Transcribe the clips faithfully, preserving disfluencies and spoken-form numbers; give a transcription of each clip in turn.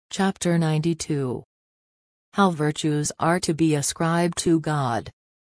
Chapter ninety-two. How virtues are to be ascribed to God.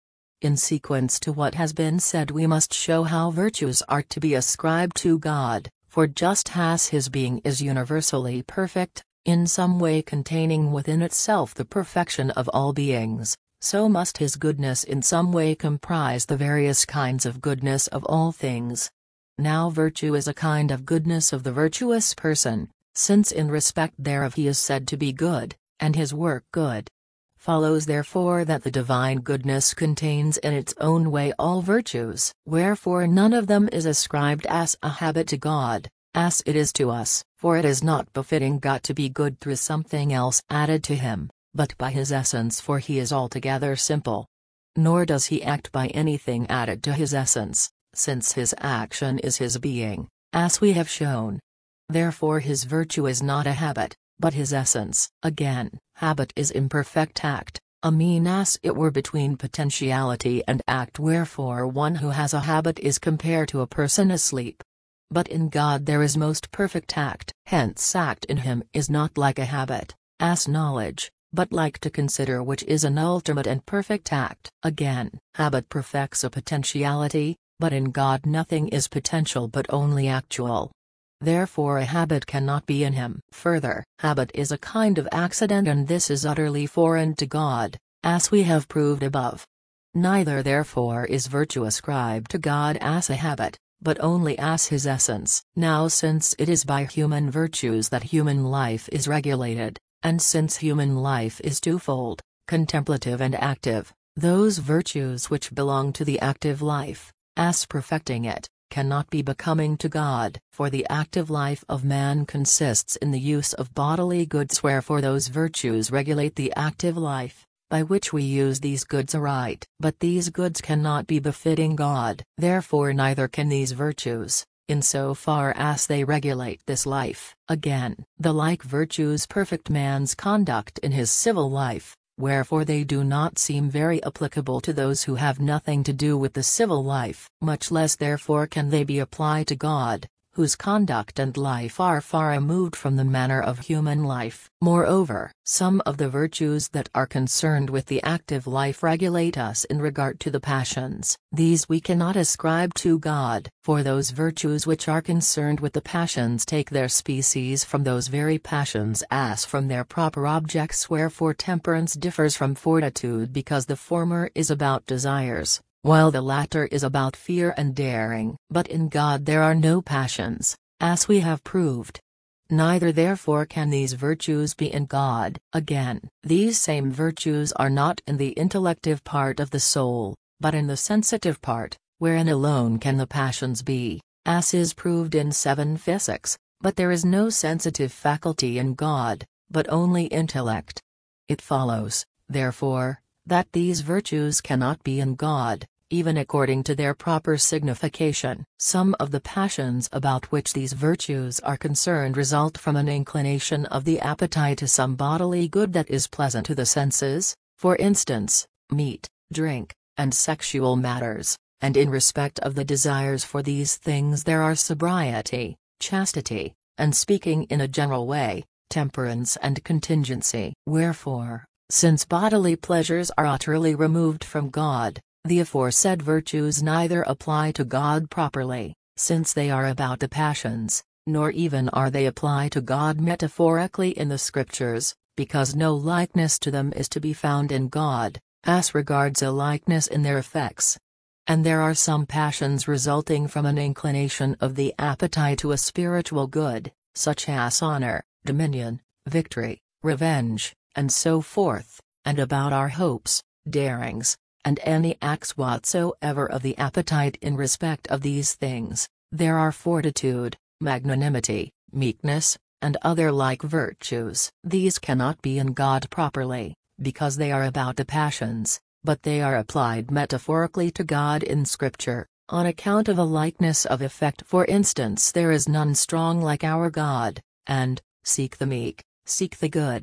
In sequence to what has been said, we must show how virtues are to be ascribed to God, for just as His being is universally perfect, in some way containing within itself the perfection of all beings, so must His goodness in some way comprise the various kinds of goodness of all things. Now virtue is a kind of goodness of the virtuous person, since in respect thereof he is said to be good, and his work good. Follows therefore that the divine goodness contains in its own way all virtues, wherefore none of them is ascribed as a habit to God, as it is to us, for it is not befitting God to be good through something else added to Him, but by His essence, for He is altogether simple. Nor does He act by anything added to His essence, since His action is His being, as we have shown. Therefore His virtue is not a habit, but His essence. Again, habit is imperfect act, a mean as it were between potentiality and act, wherefore one who has a habit is compared to a person asleep. But in God there is most perfect act, hence act in Him is not like a habit, as knowledge, but like to consider, which is an ultimate and perfect act. Again, habit perfects a potentiality, but in God nothing is potential but only actual. Therefore a habit cannot be in Him. Further, habit is a kind of accident, and this is utterly foreign to God, as we have proved above. Neither therefore is virtue ascribed to God as a habit, but only as His essence. Now since it is by human virtues that human life is regulated, and since human life is twofold, contemplative and active, those virtues which belong to the active life, as perfecting it, cannot be becoming to God. For the active life of man consists in the use of bodily goods, wherefore those virtues regulate the active life, by which we use these goods aright. But these goods cannot be befitting God. Therefore neither can these virtues, in so far as they regulate this life. Again, the like virtues perfect man's conduct in his civil life, wherefore they do not seem very applicable to those who have nothing to do with the civil life. Much less therefore can they be applied to God, whose conduct and life are far removed from the manner of human life. Moreover, some of the virtues that are concerned with the active life regulate us in regard to the passions. These we cannot ascribe to God, for those virtues which are concerned with the passions take their species from those very passions as from their proper objects, wherefore temperance differs from fortitude, because the former is about desires, while the latter is about fear and daring. But in God there are no passions, as we have proved. Neither therefore can these virtues be in God. Again, these same virtues are not in the intellective part of the soul, but in the sensitive part, wherein alone can the passions be, as is proved in seven Physics. But there is no sensitive faculty in God, but only intellect. It follows, therefore, that these virtues cannot be in God, even according to their proper signification. Some of the passions about which these virtues are concerned result from an inclination of the appetite to some bodily good that is pleasant to the senses, for instance, meat, drink, and sexual matters, and in respect of the desires for these things there are sobriety, chastity, and, speaking in a general way, temperance and contingency. Wherefore, since bodily pleasures are utterly removed from God, the aforesaid virtues neither apply to God properly, since they are about the passions, nor even are they applied to God metaphorically in the Scriptures, because no likeness to them is to be found in God, as regards a likeness in their effects. And there are some passions resulting from an inclination of the appetite to a spiritual good, such as honor, dominion, victory, revenge, and so forth, and about our hopes, darings, and any acts whatsoever of the appetite in respect of these things. There are fortitude, magnanimity, meekness, and other like virtues. These cannot be in God properly, because they are about the passions, but they are applied metaphorically to God in Scripture, on account of a likeness of effect. For instance, there is none strong like our God, and, seek the meek, seek the good.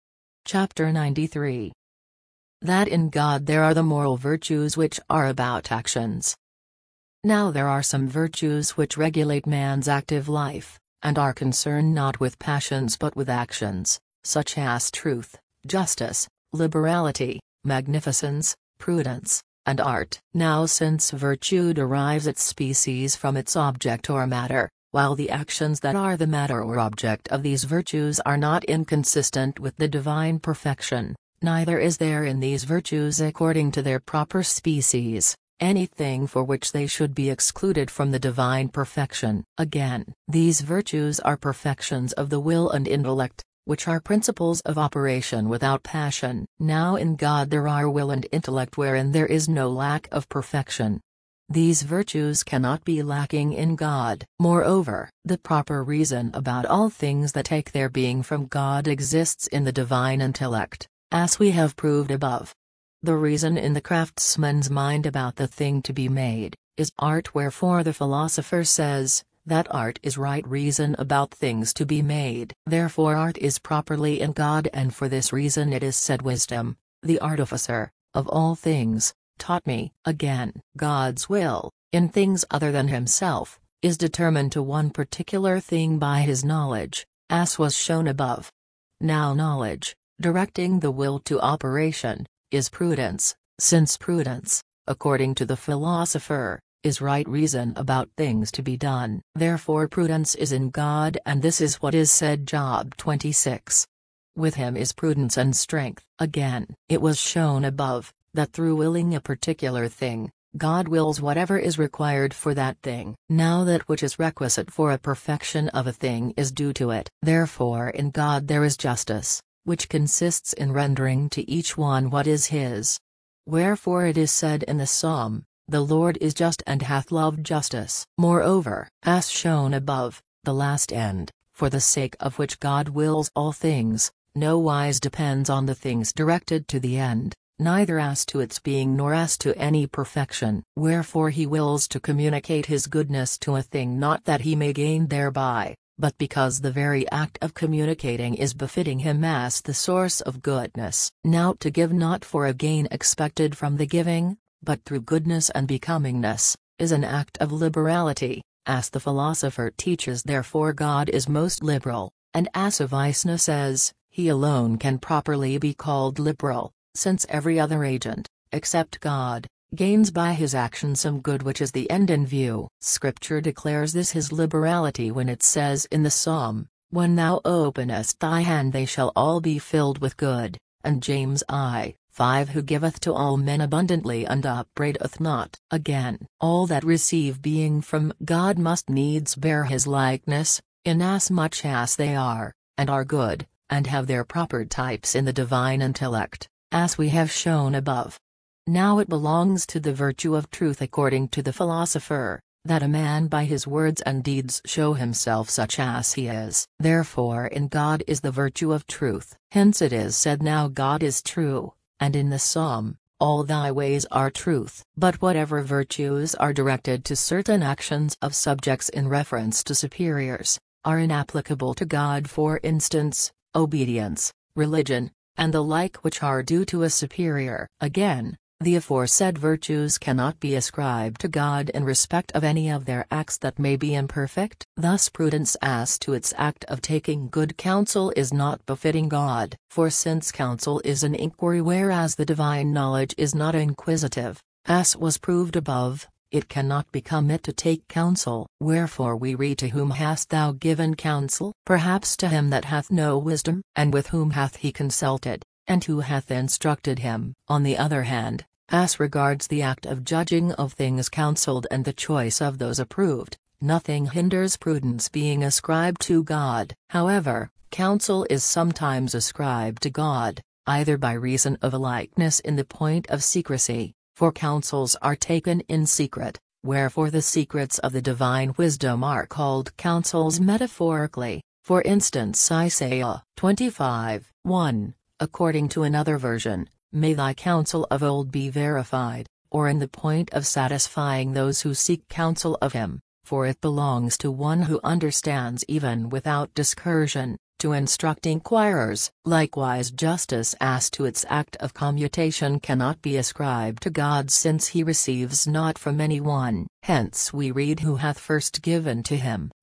Chapter ninety-three. That in God there are the moral virtues which are about actions. Now there are some virtues which regulate man's active life, and are concerned not with passions but with actions, such as truth, justice, liberality, magnificence, prudence, and art. Now since virtue derives its species from its object or matter, while the actions that are the matter or object of these virtues are not inconsistent with the divine perfection, neither is there in these virtues according to their proper species, anything for which they should be excluded from the divine perfection. Again, these virtues are perfections of the will and intellect, which are principles of operation without passion. Now in God there are will and intellect wherein there is no lack of perfection. These virtues cannot be lacking in God. Moreover, the proper reason about all things that take their being from God exists in the divine intellect, as we have proved above. The reason in the craftsman's mind about the thing to be made, is art. Wherefore the philosopher says, that art is right reason about things to be made. Therefore art is properly in God, and for this reason it is said wisdom, the artificer, of all things, taught me. Again, God's will, in things other than himself, is determined to one particular thing by his knowledge, as was shown above. Now knowledge, directing the will to operation, is prudence, since prudence, according to the philosopher, is right reason about things to be done. Therefore prudence is in God, and this is what is said Job twenty-six. With him is prudence and strength. Again, it was shown above, that through willing a particular thing, God wills whatever is required for that thing. Now that which is requisite for a perfection of a thing is due to it. Therefore in God there is justice, which consists in rendering to each one what is his. Wherefore it is said in the Psalm, the Lord is just and hath loved justice. Moreover, as shown above, the last end, for the sake of which God wills all things, no wise depends on the things directed to the end, neither as to its being nor as to any perfection. Wherefore he wills to communicate his goodness to a thing, not that he may gain thereby, but because the very act of communicating is befitting him as the source of goodness. Now to give not for a gain expected from the giving, but through goodness and becomingness, is an act of liberality, as the philosopher teaches. Therefore God is most liberal, and as Avicenna says, he alone can properly be called liberal, since every other agent, except God, gains by his action some good which is the end in view. Scripture declares this his liberality when it says in the Psalm, when thou openest thy hand they shall all be filled with good, and James I, five who giveth to all men abundantly and upbraideth not. Again, all that receive being from God must needs bear his likeness, inasmuch as they are, and are good, and have their proper types in the divine intellect, as we have shown above. Now it belongs to the virtue of truth according to the philosopher, that a man by his words and deeds show himself such as he is. Therefore in God is the virtue of truth. Hence it is said now God is true, and in the Psalm, all thy ways are truth. But whatever virtues are directed to certain actions of subjects in reference to superiors, are inapplicable to God. For instance, obedience, religion, and the like, which are due to a superior. Again, the aforesaid virtues cannot be ascribed to God in respect of any of their acts that may be imperfect. Thus prudence as to its act of taking good counsel is not befitting God. For since counsel is an inquiry whereas the divine knowledge is not inquisitive, as was proved above, it cannot become it to take counsel. Wherefore we read, to whom hast thou given counsel? Perhaps to him that hath no wisdom. And with whom hath he consulted, and who hath instructed him? On the other hand, as regards the act of judging of things counselled and the choice of those approved, nothing hinders prudence being ascribed to God. However, counsel is sometimes ascribed to God, either by reason of a likeness in the point of secrecy, for counsels are taken in secret, wherefore the secrets of the divine wisdom are called counsels metaphorically. For instance, Isaiah twenty-five, one, according to another version, may thy counsel of old be verified, or in the point of satisfying those who seek counsel of him, for it belongs to one who understands even without discursion, to instruct inquirers. Likewise justice as to its act of commutation cannot be ascribed to God, since he receives not from any one. Hence we read, who hath first given to him,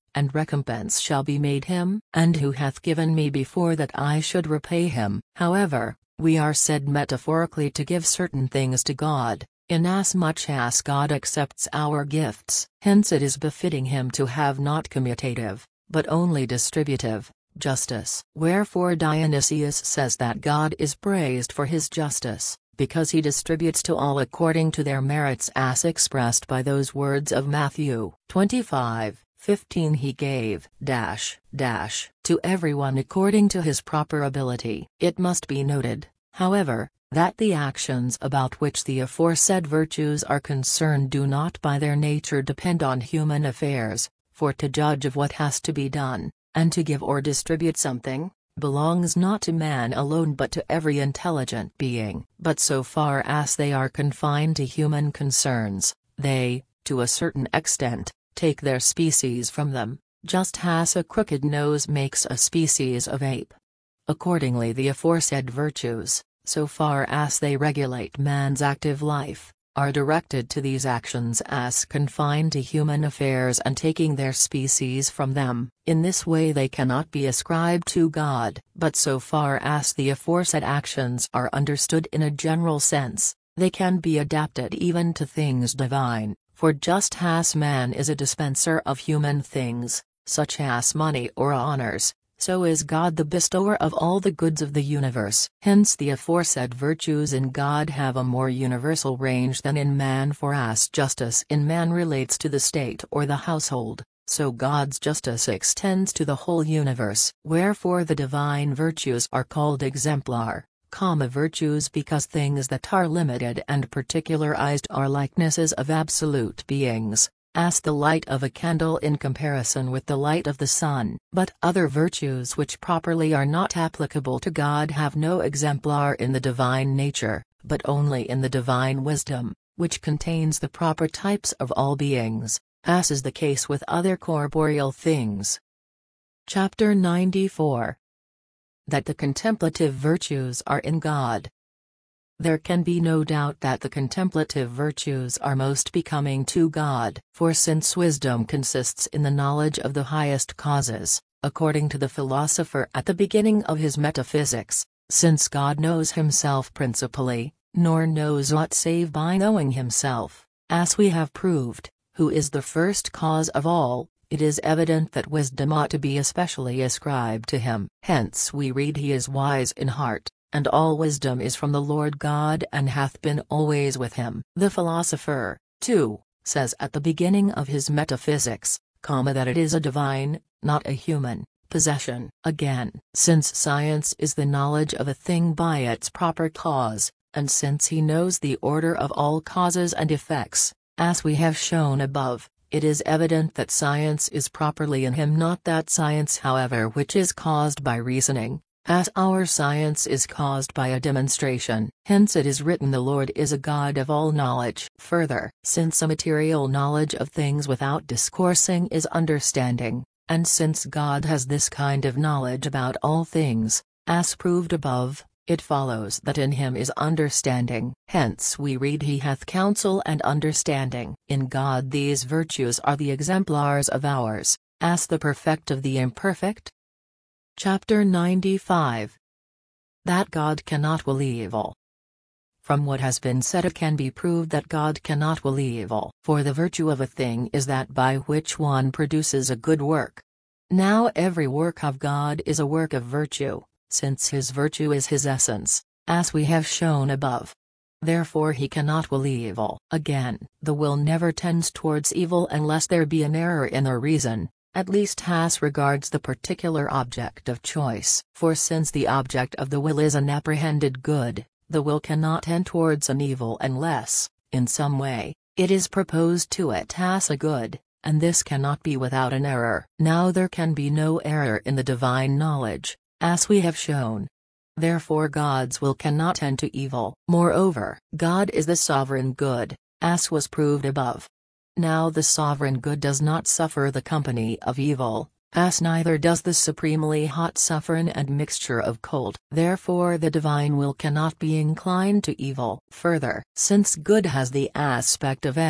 and recompense shall be made him, and who hath given me before that I should repay him. However, we are said metaphorically to give certain things to God, inasmuch as God accepts our gifts. Hence it is befitting him to have not commutative, but only distributive, justice. Wherefore Dionysius says that God is praised for his justice, because he distributes to all according to their merits, as expressed by those words of Matthew twenty-five fifteen. He gave dash, dash, to everyone according to his proper ability. It must be noted, however, that the actions about which the aforesaid virtues are concerned do not by their nature depend on human affairs, for to judge of what has to be done, and to give or distribute something, belongs not to man alone but to every intelligent being. But so far as they are confined to human concerns, they, to a certain extent, take their species from them, just as a crooked nose makes a species of ape. Accordingly the aforesaid virtues, so far as they regulate man's active life, are directed to these actions as confined to human affairs and taking their species from them. In this way they cannot be ascribed to God. But so far as the aforesaid actions are understood in a general sense, they can be adapted even to things divine, for just as man is a dispenser of human things, such as money or honors, so is God the bestower of all the goods of the universe. Hence the aforesaid virtues in God have a more universal range than in man, for as justice in man relates to the state or the household, so God's justice extends to the whole universe. Wherefore the divine virtues are called exemplar, comma virtues, because things that are limited and particularized are likenesses of absolute beings, as the light of a candle in comparison with the light of the sun. But other virtues which properly are not applicable to God have no exemplar in the divine nature, but only in the divine wisdom, which contains the proper types of all beings, as is the case with other corporeal things. Chapter ninety-four. That the contemplative virtues are in God. There can be no doubt that the contemplative virtues are most becoming to God. For since wisdom consists in the knowledge of the highest causes, according to the philosopher at the beginning of his Metaphysics, since God knows himself principally, nor knows aught save by knowing himself, as we have proved, who is the first cause of all, it is evident that wisdom ought to be especially ascribed to him. Hence we read, he is wise in heart, and all wisdom is from the Lord God and hath been always with him. The philosopher, too, says at the beginning of his Metaphysics, comma, that it is a divine, not a human, possession. Again, since science is the knowledge of a thing by its proper cause, and since he knows the order of all causes and effects, as we have shown above, it is evident that science is properly in him, not that science however which is caused by reasoning, as our science is caused by a demonstration. Hence it is written, the Lord is a God of all knowledge. Further, since a material knowledge of things without discoursing is understanding, and since God has this kind of knowledge about all things, as proved above, it follows that in him is understanding. Hence we read, he hath counsel and understanding. In God these virtues are the exemplars of ours, as the perfect of the imperfect. Chapter ninety-five. That God cannot will evil. From what has been said it can be proved that God cannot will evil. For the virtue of a thing is that by which one produces a good work. Now every work of God is a work of virtue, since his virtue is his essence, as we have shown above. Therefore he cannot will evil. Again, the will never tends towards evil unless there be an error in the reason, at least as regards the particular object of choice. For since the object of the will is an apprehended good, the will cannot tend towards an evil unless, in some way, it is proposed to it as a good, and this cannot be without an error. Now there can be no error in the divine knowledge, as we have shown. Therefore God's will cannot tend to evil. Moreover, God is the sovereign good, as was proved above. Now the sovereign good does not suffer the company of evil, as neither does the supremely hot suffer an admixture of cold. Therefore the divine will cannot be inclined to evil. Further, since good has the aspect of end,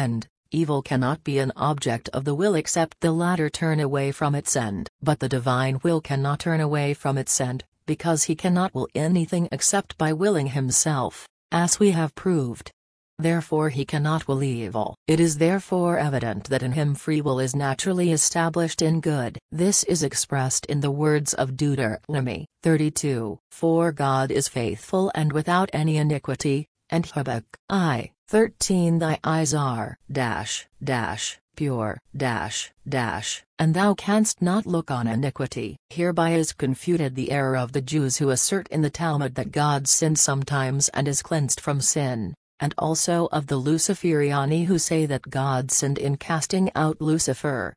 Evil cannot be an object of the will except the latter turn away from its end. But the divine will cannot turn away from its end, because he cannot will anything except by willing himself, as we have proved. Therefore he cannot will evil. It is therefore evident that in him free will is naturally established in good. This is expressed in the words of Deuteronomy thirty-two. For God is faithful and without any iniquity, and Habakkuk I thirteen. Thy eyes are dash dash pure dash dash, and thou canst not look on iniquity. Hereby is confuted the error of the Jews who assert in the Talmud that God sinned sometimes and is cleansed from sin, and also of the Luciferiani who say that God sinned in casting out Lucifer.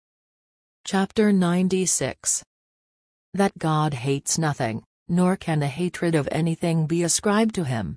Chapter ninety-six. That God hates nothing, nor can the hatred of anything be ascribed to him.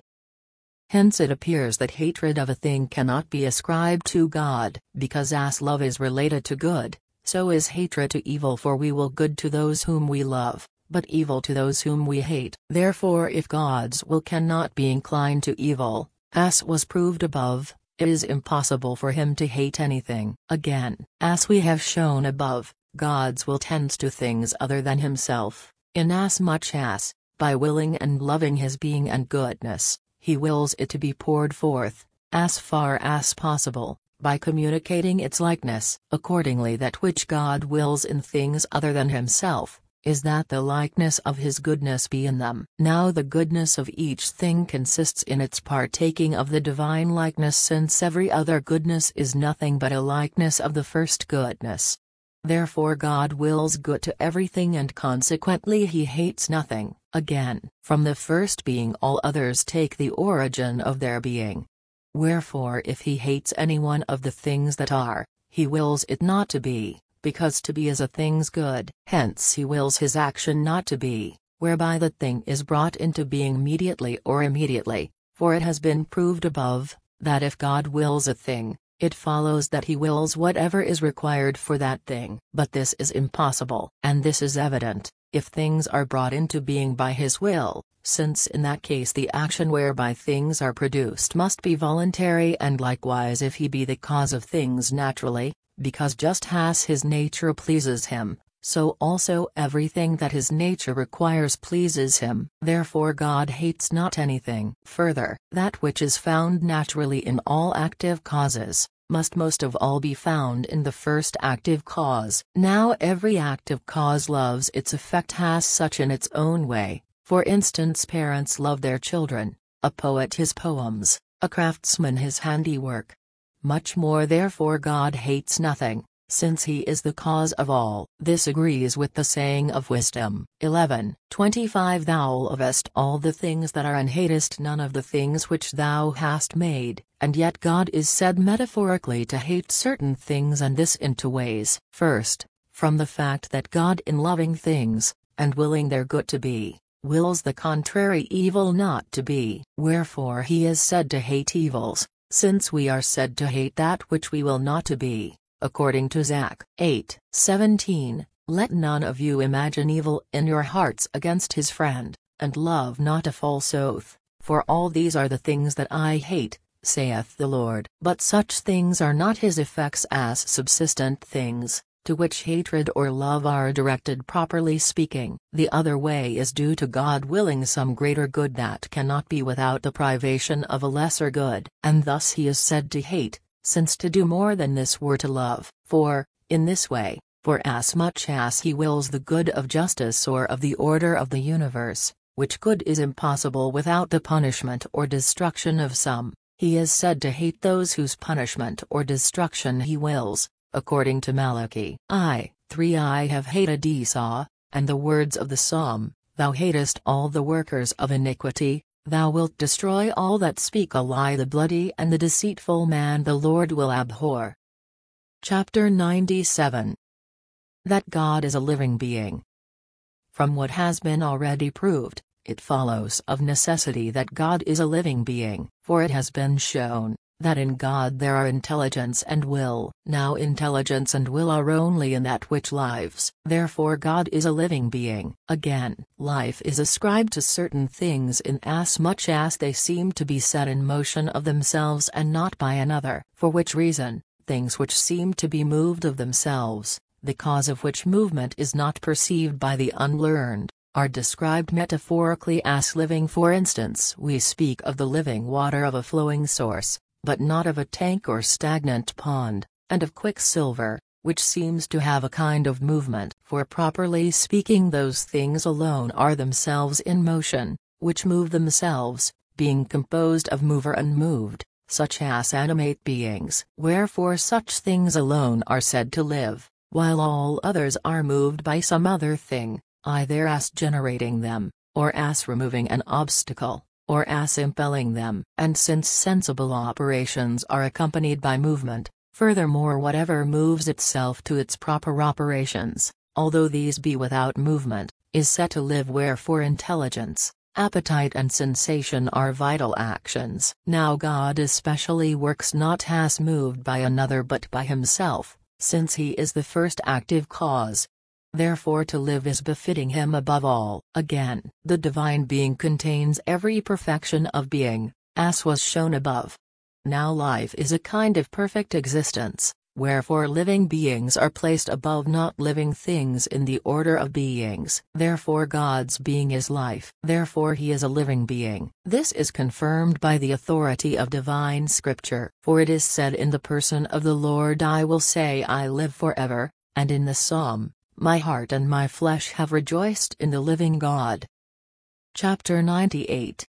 Hence it appears that hatred of a thing cannot be ascribed to God, because as love is related to good, so is hatred to evil, for we will good to those whom we love, but evil to those whom we hate. Therefore if God's will cannot be inclined to evil, as was proved above, it is impossible for him to hate anything. Again, as we have shown above, God's will tends to things other than himself, inasmuch as, by willing and loving his being and goodness, he wills it to be poured forth, as far as possible, by communicating its likeness. Accordingly that which God wills in things other than himself, is that the likeness of his goodness be in them. Now the goodness of each thing consists in its partaking of the divine likeness, since every other goodness is nothing but a likeness of the first goodness. Therefore God wills good to everything and consequently he hates nothing. Again, from the first being all others take the origin of their being. Wherefore if he hates any one of the things that are, he wills it not to be, because to be is a thing's good. Hence he wills his action not to be, whereby the thing is brought into being immediately or immediately, for it has been proved above, that if God wills a thing, it follows that he wills whatever is required for that thing. But this is impossible. And this is evident, if things are brought into being by his will, since in that case the action whereby things are produced must be voluntary, and likewise if he be the cause of things naturally, because just as his nature pleases him, so also everything that his nature requires pleases him. Therefore God hates not anything. Further, that which is found naturally in all active causes, must most of all be found in the first active cause. Now every active cause loves its effect as such in its own way. For instance, parents love their children, a poet his poems, a craftsman his handiwork. Much more therefore God hates nothing, since he is the cause of all. This agrees with the saying of Wisdom eleven twenty-five. Thou lovest all the things that are and hatest none of the things which thou hast made. And yet God is said metaphorically to hate certain things, and this in two ways. First, from the fact that God in loving things, and willing their good to be, wills the contrary evil not to be. Wherefore he is said to hate evils, since we are said to hate that which we will not to be, according to Zach eight seventeen. Let none of you imagine evil in your hearts against his friend, and love not a false oath, for all these are the things that I hate, saith the Lord. But such things are not his effects as subsistent things, to which hatred or love are directed, properly speaking. The other way is due to God willing some greater good that cannot be without the privation of a lesser good, and thus he is said to hate, since to do more than this were to love. For, in this way, for as much as he wills the good of justice or of the order of the universe, which good is impossible without the punishment or destruction of some, he is said to hate those whose punishment or destruction he wills, according to Malachi I three. I have hated Esau, and the words of the psalm, Thou hatest all the workers of iniquity, thou wilt destroy all that speak a lie. The bloody and the deceitful man the Lord will abhor. Chapter ninety-seven. That God is a living being. From what has been already proved, it follows of necessity that God is a living being, for it has been shown, that in God there are intelligence and will. Now intelligence and will are only in that which lives. Therefore God is a living being. Again, life is ascribed to certain things inasmuch as they seem to be set in motion of themselves and not by another. For which reason, things which seem to be moved of themselves, the cause of which movement is not perceived by the unlearned, are described metaphorically as living. For instance, we speak of the living water of a flowing source, but not of a tank or stagnant pond, and of quicksilver, which seems to have a kind of movement. For properly speaking, those things alone are themselves in motion, which move themselves, being composed of mover and moved, such as animate beings. Wherefore such things alone are said to live, while all others are moved by some other thing, either as generating them, or as removing an obstacle, or as impelling them. And since sensible operations are accompanied by movement, furthermore whatever moves itself to its proper operations, although these be without movement, is said to live. Wherefore intelligence, appetite and sensation are vital actions. Now God especially works not as moved by another but by himself, since he is the first active cause. Therefore to live is befitting him above all. Again, the divine being contains every perfection of being, as was shown above. Now life is a kind of perfect existence, wherefore living beings are placed above not living things in the order of beings. Therefore God's being is life. Therefore he is a living being. This is confirmed by the authority of divine scripture. For it is said in the person of the Lord, I will say I live forever, and in the psalm, my heart and my flesh have rejoiced in the living God. Chapter ninety-eight.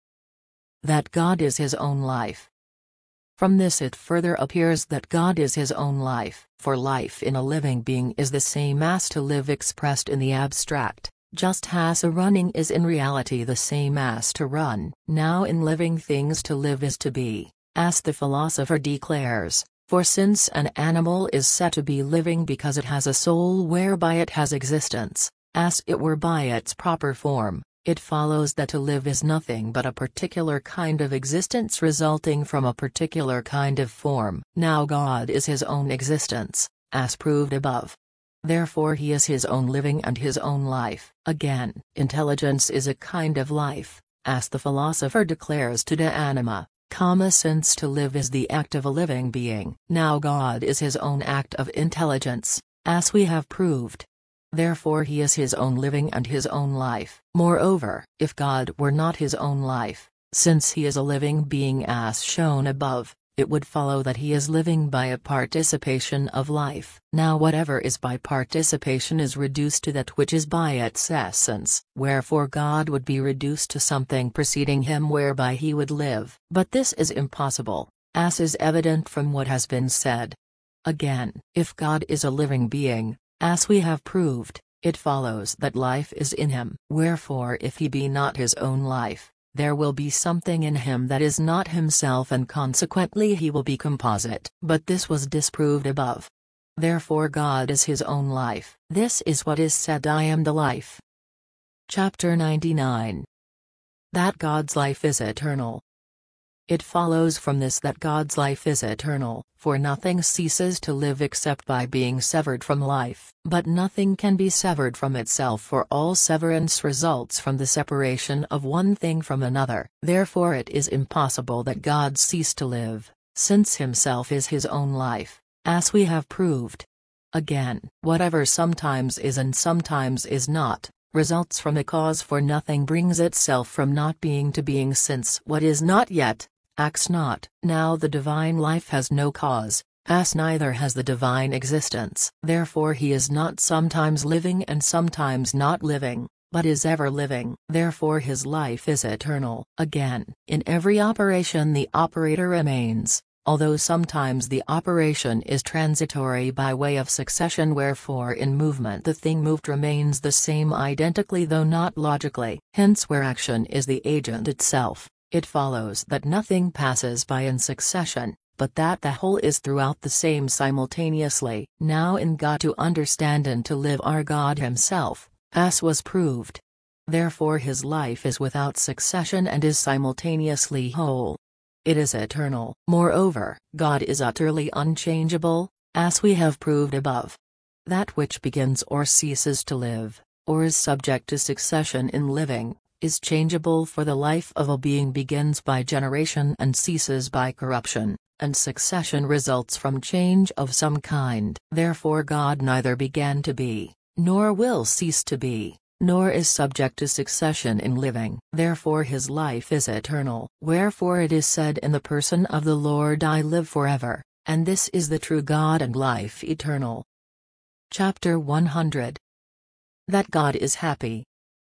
That God is his own life. From this it further appears that God is his own life. For life in a living being is the same as to live expressed in the abstract, just as a running is in reality the same as to run. Now in living things to live is to be, as the philosopher declares. For since an animal is said to be living because it has a soul whereby it has existence, as it were by its proper form, it follows that to live is nothing but a particular kind of existence resulting from a particular kind of form. Now God is his own existence, as proved above. Therefore he is his own living and his own life. Again, intelligence is a kind of life, as the philosopher declares to De Anima. Comma, since to live is the act of a living being. Now God is his own act of intelligence, as we have proved. Therefore he is his own living and his own life. Moreover, if God were not his own life, since he is a living being as shown above, it would follow that he is living by a participation of life. Now whatever is by participation is reduced to that which is by its essence. Wherefore God would be reduced to something preceding him whereby he would live. But this is impossible, as is evident from what has been said. Again, if God is a living being, as we have proved, it follows that life is in him. Wherefore if he be not his own life, there will be something in him that is not himself, and consequently he will be composite. But this was disproved above. Therefore God is his own life. This is what is said, I am the life. Chapter ninety-nine. That God's life is eternal. It follows from this that God's life is eternal, for nothing ceases to live except by being severed from life. But nothing can be severed from itself, for all severance results from the separation of one thing from another. Therefore it is impossible that God cease to live, since himself is his own life, as we have proved. Again, whatever sometimes is and sometimes is not, results from a cause, for nothing brings itself from not being to being, since what is not yet, acts not. Now the divine life has no cause, as neither has the divine existence. Therefore he is not sometimes living and sometimes not living, but is ever living. Therefore his life is eternal. Again, in every operation the operator remains, although sometimes the operation is transitory by way of succession. Wherefore in movement the thing moved remains the same identically though not logically. Hence where action is the agent itself, it follows that nothing passes by in succession, but that the whole is throughout the same simultaneously. Now in God to understand and to live are God himself, as was proved. Therefore his life is without succession and is simultaneously whole. It is eternal. Moreover, God is utterly unchangeable, as we have proved above. That which begins or ceases to live, or is subject to succession in living, is changeable, for the life of a being begins by generation and ceases by corruption, and succession results from change of some kind. Therefore God neither began to be, nor will cease to be, nor is subject to succession in living. Therefore his life is eternal. Wherefore it is said in the person of the Lord, I live forever, and this is the true God and life eternal. Chapter one hundred. That God is happy.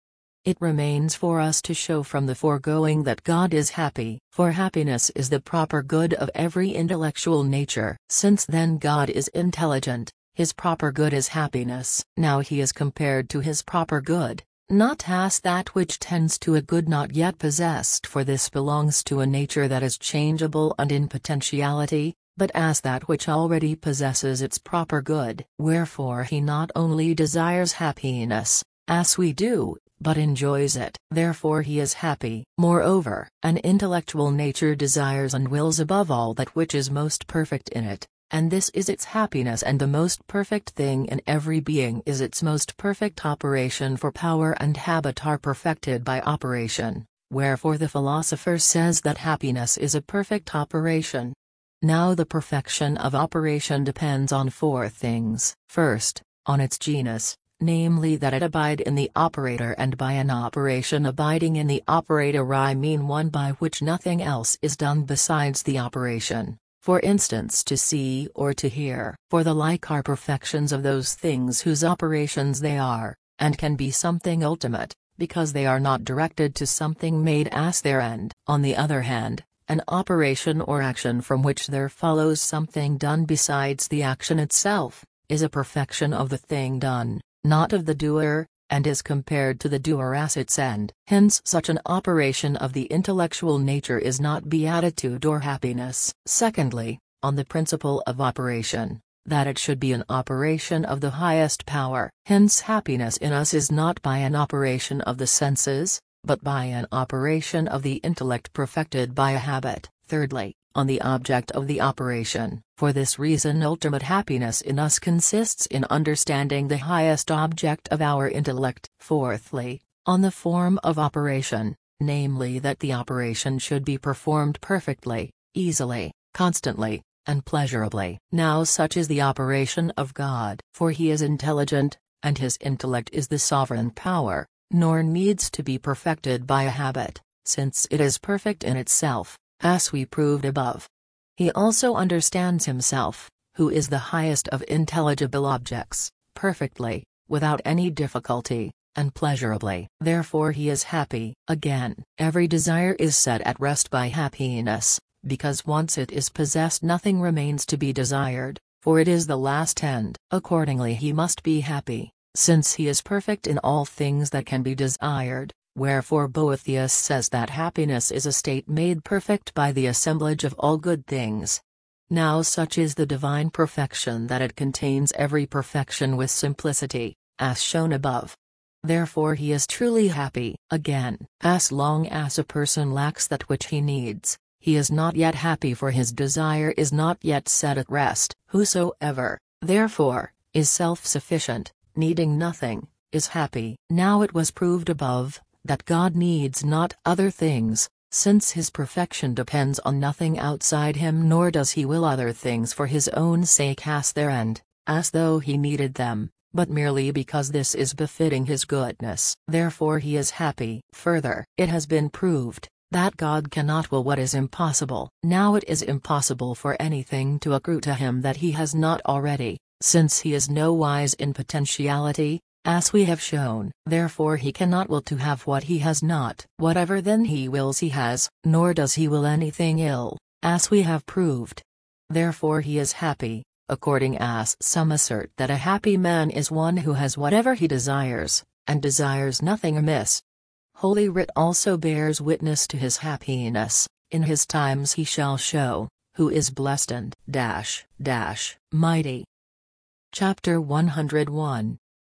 It remains for us to show from the foregoing that God is happy, for happiness is the proper good of every intellectual nature. Since then God is intelligent, his proper good is happiness. Now he is compared to his proper good, not as that which tends to a good not yet possessed, for this belongs to a nature that is changeable and in potentiality, but as that which already possesses its proper good. Wherefore he not only desires happiness, as we do, but enjoys it. Therefore he is happy. Moreover, an intellectual nature desires and wills above all that which is most perfect in it, and this is its happiness, and the most perfect thing in every being is its most perfect operation, for power and habit are perfected by operation. Wherefore the philosopher says that happiness is a perfect operation. Now the perfection of operation depends on four things. First, on its genus, namely that it abide in the operator, and by an operation abiding in the operator I mean one by which nothing else is done besides the operation, for instance to see or to hear. For the like are perfections of those things whose operations they are, and can be something ultimate, because they are not directed to something made as their end. On the other hand, an operation or action from which there follows something done besides the action itself, is a perfection of the thing done, not of the doer, and is compared to the doer as its end. Hence such an operation of the intellectual nature is not beatitude or happiness. Secondly, on the principle of operation, that it should be an operation of the highest power. Hence happiness in us is not by an operation of the senses, but by an operation of the intellect perfected by a habit. Thirdly, on the object of the operation. For this reason ultimate happiness in us consists in understanding the highest object of our intellect. Fourthly, on the form of operation, namely that the operation should be performed perfectly, easily, constantly, and pleasurably. Now such is the operation of God. For he is intelligent, and his intellect is the sovereign power, nor needs to be perfected by a habit, since it is perfect in itself, as we proved above. He also understands himself, who is the highest of intelligible objects, perfectly, without any difficulty, and pleasurably. Therefore he is happy. Again, every desire is set at rest by happiness, because once it is possessed nothing remains to be desired, for it is the last end. Accordingly he must be happy, since he is perfect in all things that can be desired. Wherefore Boethius says that happiness is a state made perfect by the assemblage of all good things. Now such is the divine perfection that it contains every perfection with simplicity, as shown above. Therefore he is truly happy. Again, as long as a person lacks that which he needs, he is not yet happy, for his desire is not yet set at rest. Whosoever, therefore, is self-sufficient, needing nothing, is happy. Now it was proved above, that God needs not other things, since his perfection depends on nothing outside him, nor does he will other things for his own sake as their end, as though he needed them, but merely because this is befitting his goodness. Therefore he is happy. Further, it has been proved, that God cannot will what is impossible. Now it is impossible for anything to accrue to him that he has not already, since he is no wise in potentiality, as we have shown. Therefore he cannot will to have what he has not. Whatever then he wills he has, nor does he will anything ill, as we have proved. Therefore he is happy, according as some assert that a happy man is one who has whatever he desires, and desires nothing amiss. Holy Writ also bears witness to his happiness. In his times he shall show, who is blessed and dash, dash, mighty. Chapter one hundred one.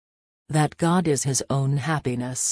That God is his own happiness.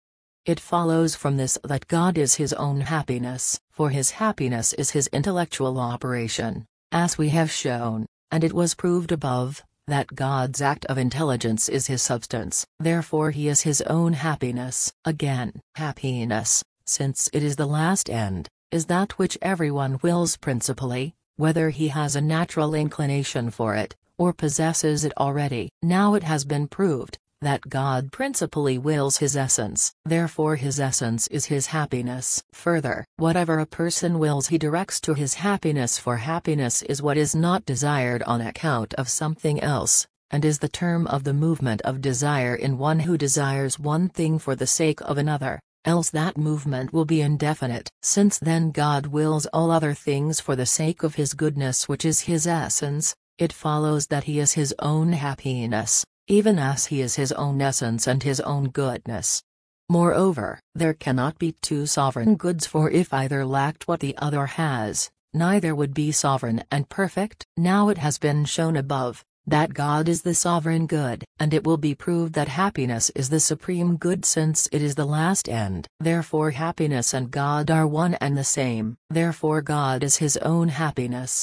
It follows from this that God is his own happiness, for his happiness is his intellectual operation, as we have shown, and it was proved above, that God's act of intelligence is his substance, therefore he is his own happiness. Again, happiness, since it is the last end, is that which everyone wills principally, whether he has a natural inclination for it, or possesses it already. Now it has been proved that God principally wills his essence, therefore his essence is his happiness. Further, whatever a person wills he directs to his happiness, for happiness is what is not desired on account of something else, and is the term of the movement of desire in one who desires one thing for the sake of another, else that movement will be indefinite. Since then God wills all other things for the sake of his goodness, which is his essence, it follows that he is his own happiness, even as he is his own essence and his own goodness. Moreover, there cannot be two sovereign goods, for if either lacked what the other has, neither would be sovereign and perfect. Now it has been shown above that God is the sovereign good, and it will be proved that happiness is the supreme good, since it is the last end. Therefore happiness and God are one and the same, therefore God is his own happiness.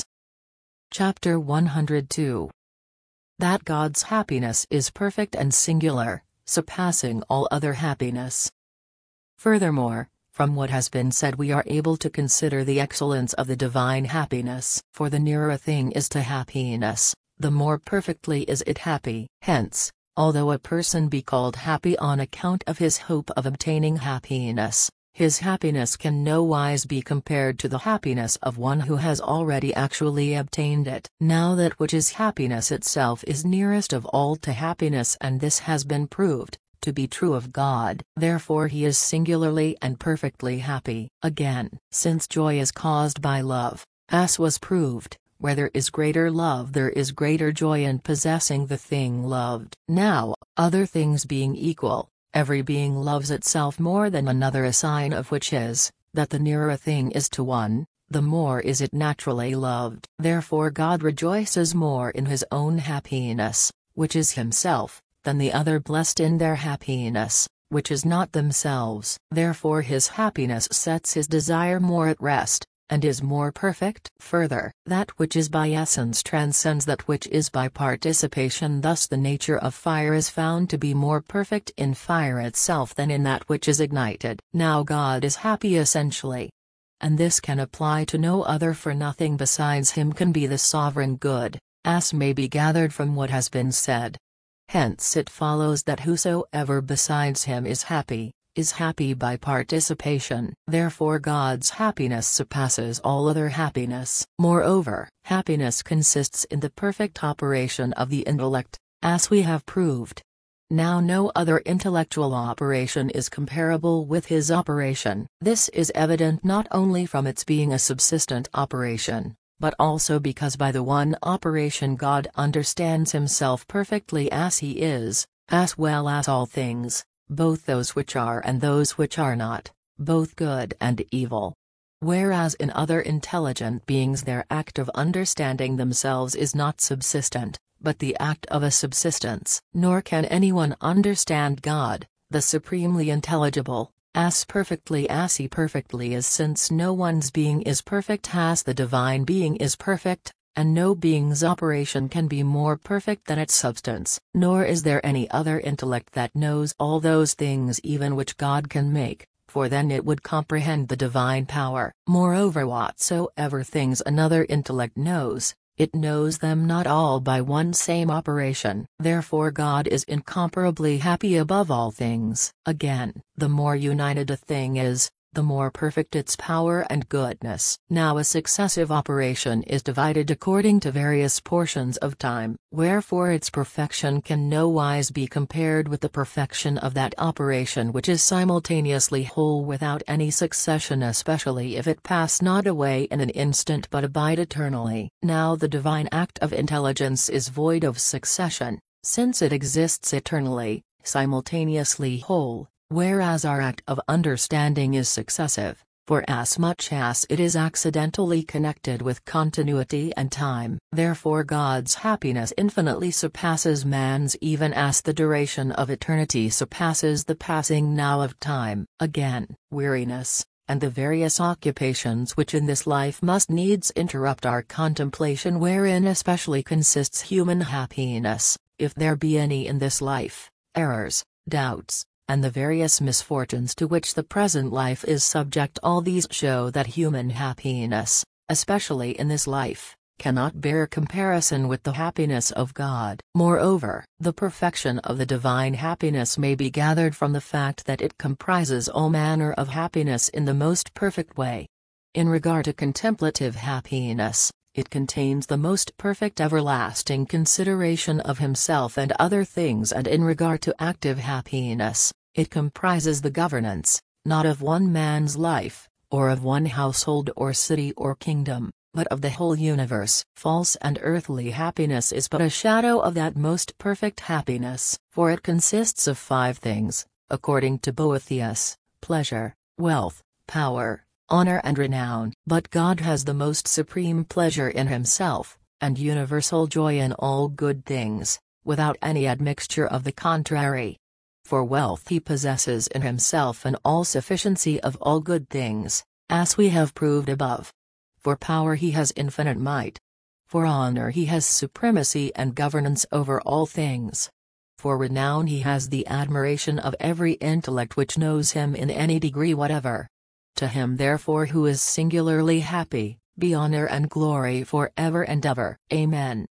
Chapter one hundred two. That God's happiness is perfect and singular, surpassing all other happiness. Furthermore, from what has been said we are able to consider the excellence of the divine happiness. For the nearer a thing is to happiness, the more perfectly is it happy. Hence, although a person be called happy on account of his hope of obtaining happiness, his happiness can no wise be compared to the happiness of one who has already actually obtained it. Now that which is happiness itself is nearest of all to happiness, and this has been proved to be true of God, therefore he is singularly and perfectly happy. Again, since joy is caused by love, as was proved, where there is greater love there is greater joy in possessing the thing loved. Now, other things being equal, every being loves itself more than another, a sign of which is, that the nearer a thing is to one, the more is it naturally loved. Therefore God rejoices more in his own happiness, which is himself, than the other blessed in their happiness, which is not themselves. Therefore his happiness sets his desire more at rest, and is more perfect. Further, that which is by essence transcends that which is by participation. Thus the nature of fire is found to be more perfect in fire itself than in that which is ignited. Now God is happy essentially. And this can apply to no other, for nothing besides him can be the sovereign good, as may be gathered from what has been said. Hence it follows that whosoever besides him is happy, is happy by participation. Therefore God's happiness surpasses all other happiness. Moreover, happiness consists in the perfect operation of the intellect, as we have proved. Now no other intellectual operation is comparable with his operation. This is evident not only from its being a subsistent operation, but also because by the one operation God understands himself perfectly as he is, as well as all things, both those which are and those which are not, both good and evil. Whereas in other intelligent beings their act of understanding themselves is not subsistent, but the act of a subsistence. Nor can anyone understand God, the supremely intelligible, as perfectly as he perfectly is, since no one's being is perfect as the divine being is perfect, and no being's operation can be more perfect than its substance. Nor is there any other intellect that knows all those things even which God can make, for then it would comprehend the divine power. Moreover, whatsoever things another intellect knows, it knows them not all by one same operation. Therefore God is incomparably happy above all things. Again, the more united a thing is, the more perfect its power and goodness. Now a successive operation is divided according to various portions of time, wherefore its perfection can no wise be compared with the perfection of that operation which is simultaneously whole without any succession, especially if it pass not away in an instant but abide eternally. Now the divine act of intelligence is void of succession, since it exists eternally, simultaneously whole. Whereas our act of understanding is successive, for as much as it is accidentally connected with continuity and time. Therefore God's happiness infinitely surpasses man's, even as the duration of eternity surpasses the passing now of time. Again, weariness, and the various occupations which in this life must needs interrupt our contemplation, wherein especially consists human happiness, if there be any in this life, errors, doubts, and the various misfortunes to which the present life is subject, all these show that human happiness, especially in this life, cannot bear comparison with the happiness of God. Moreover, the perfection of the divine happiness may be gathered from the fact that it comprises all manner of happiness in the most perfect way. In regard to contemplative happiness, it contains the most perfect everlasting consideration of himself and other things, and in regard to active happiness, it comprises the governance, not of one man's life, or of one household or city or kingdom, but of the whole universe. False and earthly happiness is but a shadow of that most perfect happiness, for it consists of five things, according to Boethius: pleasure, wealth, power, honor and renown. But God has the most supreme pleasure in himself, and universal joy in all good things, without any admixture of the contrary. For wealth he possesses in himself an all-sufficiency of all good things, as we have proved above. For power he has infinite might. For honor he has supremacy and governance over all things. For renown he has the admiration of every intellect which knows him in any degree whatever. To him therefore who is singularly happy, be honor and glory for ever and ever. Amen.